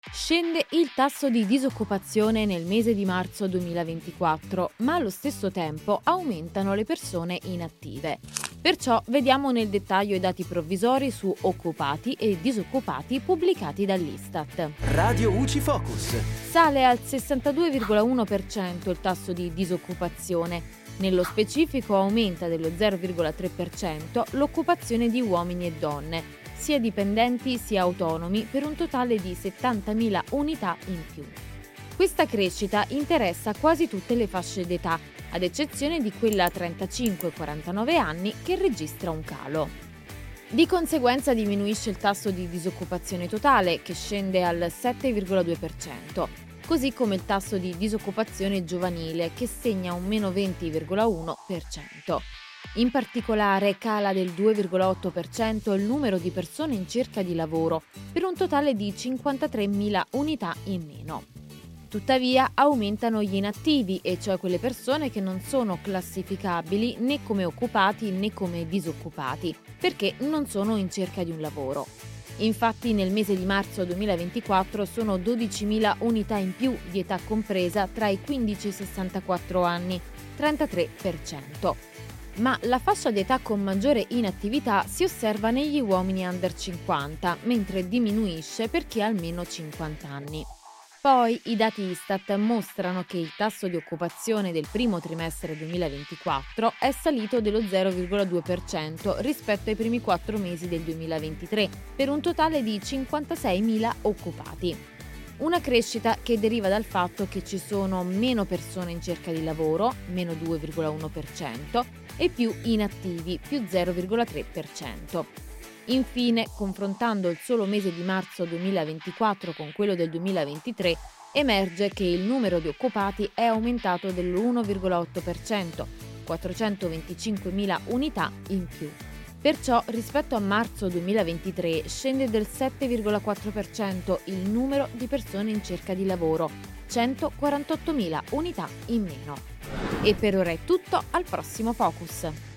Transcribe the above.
Scende il tasso di disoccupazione nel mese di marzo 2024, ma allo stesso tempo aumentano le persone inattive. Perciò vediamo nel dettaglio i dati provvisori su occupati e disoccupati pubblicati dall'Istat. Radio UCI Focus. Sale al 62,1% il tasso di disoccupazione. Nello specifico aumenta dello 0,3% l'occupazione di uomini e donne, sia dipendenti sia autonomi, per un totale di 70.000 unità in più. Questa crescita interessa quasi tutte le fasce d'età, ad eccezione di quella a 35-49 anni che registra un calo. Di conseguenza diminuisce il tasso di disoccupazione totale, che scende al 7,2%, così come il tasso di disoccupazione giovanile, che segna un meno 20,1%. In particolare cala del 2,8% il numero di persone in cerca di lavoro, per un totale di 53.000 unità in meno. Tuttavia aumentano gli inattivi, e cioè quelle persone che non sono classificabili né come occupati né come disoccupati, perché non sono in cerca di un lavoro. Infatti nel mese di marzo 2024 sono 12.000 unità in più di età compresa tra i 15 e i 64 anni, 33%. Ma la fascia d'età con maggiore inattività si osserva negli uomini under 50, mentre diminuisce per chi ha almeno 50 anni. Poi i dati Istat mostrano che il tasso di occupazione del primo trimestre 2024 è salito dello 0,2% rispetto ai primi 4 mesi del 2023, per un totale di 56.000 occupati. Una crescita che deriva dal fatto che ci sono meno persone in cerca di lavoro, meno 2,1%, e più inattivi, più 0,3%. Infine, confrontando il solo mese di marzo 2024 con quello del 2023, emerge che il numero di occupati è aumentato dell'1,8%, 425.000 unità in più. Perciò rispetto a marzo 2023 scende del 7,4% il numero di persone in cerca di lavoro, 148.000 unità in meno. E per ora è tutto, al prossimo Focus.